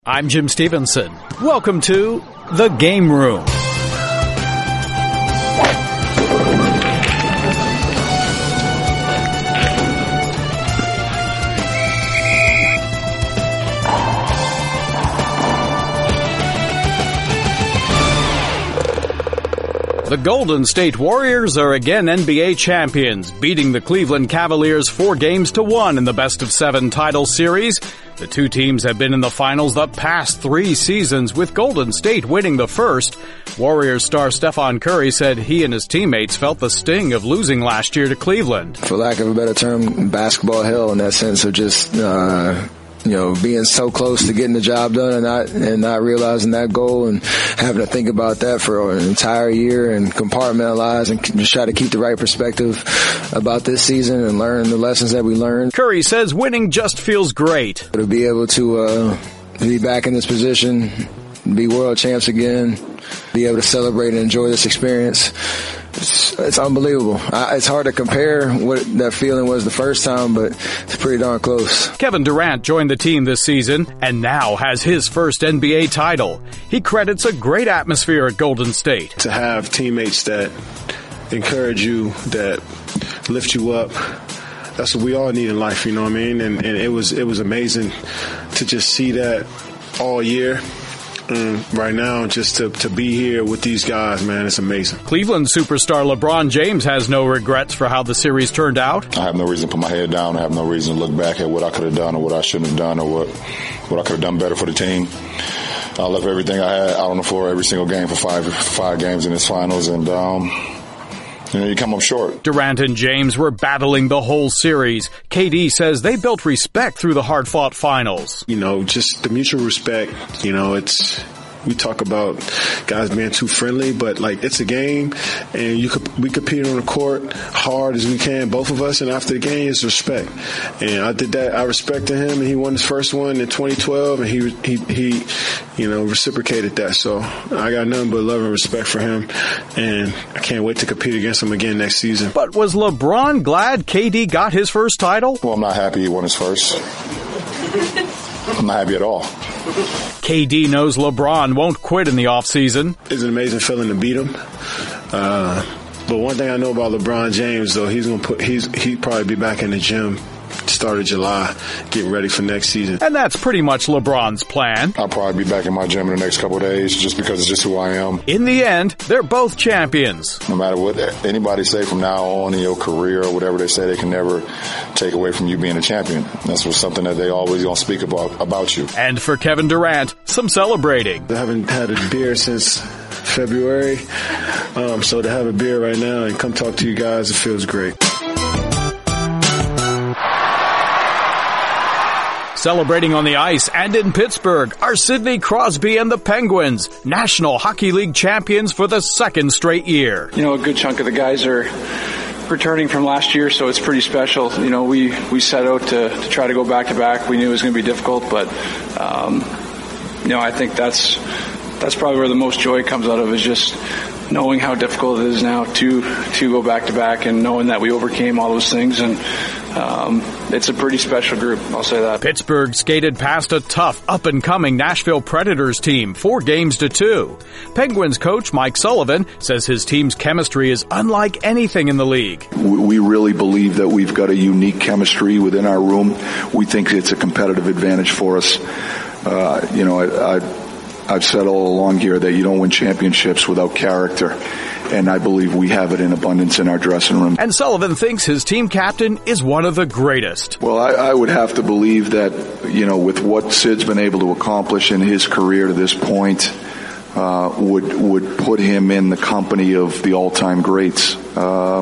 I'm Jim Stevenson. Welcome to The Game Room. The Golden State Warriors are again NBA champions, beating the Cleveland Cavaliers 4-1 in the best-of-7 title series. The two teams have been in the finals the past 3 seasons, with Golden State winning the first. Warriors star Stephen Curry said he and his teammates felt the sting of losing last year to Cleveland. For lack of a better term, basketball hell in that sense of just being so close to getting the job done and not realizing that goal and having to think about that for an entire year and compartmentalize and just try to keep the right perspective about this season and learn the lessons that we learned. Curry says winning just feels great. To be able to be back in this position, be world champs again, be able to celebrate and enjoy this experience, it's unbelievable. It's hard to compare what that feeling was the first time, but it's pretty darn close. Kevin Durant joined the team this season and now has his first NBA title. He credits a great atmosphere at Golden State. To have teammates that encourage you, that lift you up, that's what we all need in life, you know what I mean? And it was amazing to just see that all year. Right now, just to be here with these guys, man, it's amazing. Cleveland superstar LeBron James has no regrets for how the series turned out. I have no reason to put my head down. I have no reason to look back at what I could have done or what I shouldn't have done or what I could have done better for the team. I left everything I had out on the floor every single game for five games in this finals, and you come up short. Durant and James were battling the whole series. KD says they built respect through the hard-fought finals. Just the mutual respect. We talk about guys being too friendly, but it's a game, and we compete on the court hard as we can, both of us. And after the game, it's respect. And I did that. I respected him, and he won his first one in 2012, and he reciprocated that. So I got nothing but love and respect for him, and I can't wait to compete against him again next season. But was LeBron glad KD got his first title? Well, I'm not happy he won his first. I'm not happy at all. KD knows LeBron won't quit in the offseason. It's an amazing feeling to beat him. But one thing I know about LeBron James, though, he'd probably be back in the gym start of July, getting ready for next season. And that's pretty much LeBron's plan. I'll probably be back in my gym in the next couple of days just because it's just who I am. In the end, they're both champions. No matter what anybody say from now on in your career or whatever they say, they can never take away from you being a champion. That's something that they always going to speak about you. And for Kevin Durant, some celebrating. I haven't had a beer since February, so to have a beer right now and come talk to you guys, it feels great. Celebrating on the ice and in Pittsburgh are Sidney Crosby and the Penguins, National Hockey League champions for the second straight year. A good chunk of the guys are returning from last year, so it's pretty special. We set out to try to go back-to-back. We knew it was going to be difficult, but I think that's probably where the most joy comes out of, is just knowing how difficult it is now to go back-to-back and knowing that we overcame all those things. And it's a pretty special group, I'll say that. Pittsburgh skated past a tough, up-and-coming Nashville Predators team, 4-2. Penguins coach Mike Sullivan says his team's chemistry is unlike anything in the league. We really believe that we've got a unique chemistry within our room. We think it's a competitive advantage for us. I've said all along here that you don't win championships without character, and I believe we have it in abundance in our dressing room. And Sullivan thinks his team captain is one of the greatest. Well, I would have to believe that, with what Sid's been able to accomplish in his career to this point, would put him in the company of the all-time greats. He's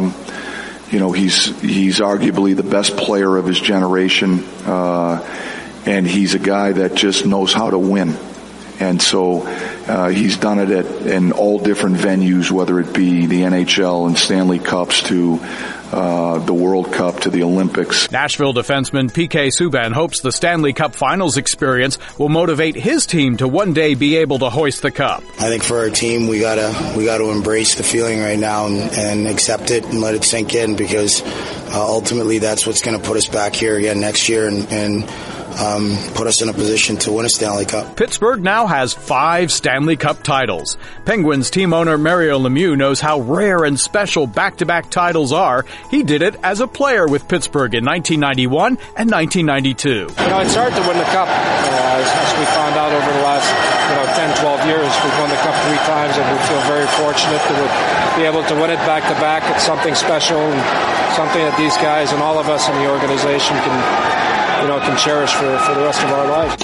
arguably the best player of his generation, and he's a guy that just knows how to win. And so he's done it in all different venues, whether it be the NHL and Stanley Cups to the World Cup to the Olympics. Nashville defenseman P.K. Subban hopes the Stanley Cup Finals experience will motivate his team to one day be able to hoist the cup. I think for our team, we gotta embrace the feeling right now and accept it and let it sink in, because ultimately that's what's going to put us back here again next year and put us in a position to win a Stanley Cup. Pittsburgh now has 5 Stanley Cup titles. Penguins team owner Mario Lemieux knows how rare and special back-to-back titles are. He did it as a player with Pittsburgh in 1991 and 1992. It's hard to win the Cup, as we found out over the last 10, 12 years. We've won the Cup 3 times, and we feel very fortunate to be able to win it back-to-back. It's something special and something that these guys and all of us in the organization can cherish for the rest of our lives.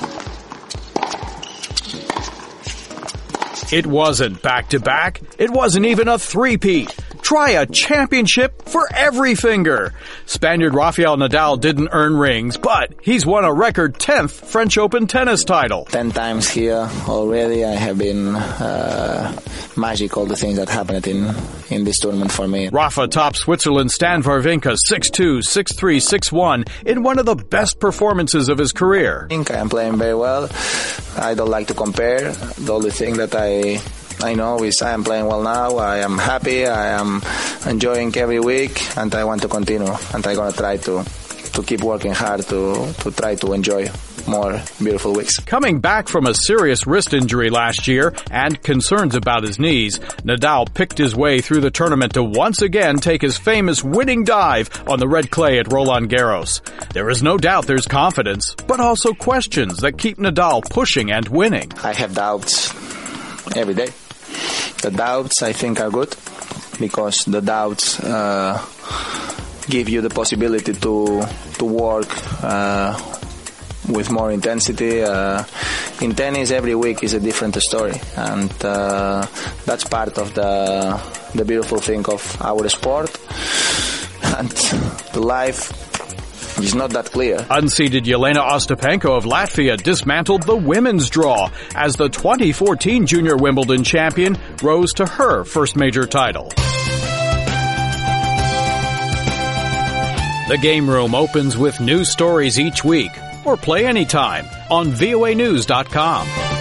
It wasn't back-to-back. It wasn't even a three-peat. Try a championship for every finger. Spaniard Rafael Nadal didn't earn rings, but he's won a record 10th French Open tennis title. 10 times here already. I have been magic, all the things that happened in this tournament for me. Rafa topped Switzerland's Stan Wawrinka 6-2, 6-3, 6-1 in one of the best performances of his career. I think I am playing very well. I don't like to compare. The only thing that I know is I am playing well now. I am happy. I am enjoying every week, and I want to continue. And I'm going to try to keep working hard to try to enjoy more beautiful weeks. Coming back from a serious wrist injury last year and concerns about his knees, Nadal picked his way through the tournament to once again take his famous winning dive on the red clay at Roland Garros. There is no doubt there's confidence, but also questions that keep Nadal pushing and winning. I have doubts every day. The doubts, I think, are good because the doubts give you the possibility to work with more intensity. In tennis, every week is a different story, and that's part of the beautiful thing of our sport. And the life is not that clear. Unseeded Jelena Ostapenko of Latvia dismantled the women's draw as the 2014 Junior Wimbledon champion rose to her first major title. The Game Room opens with new stories each week, or play anytime on voanews.com.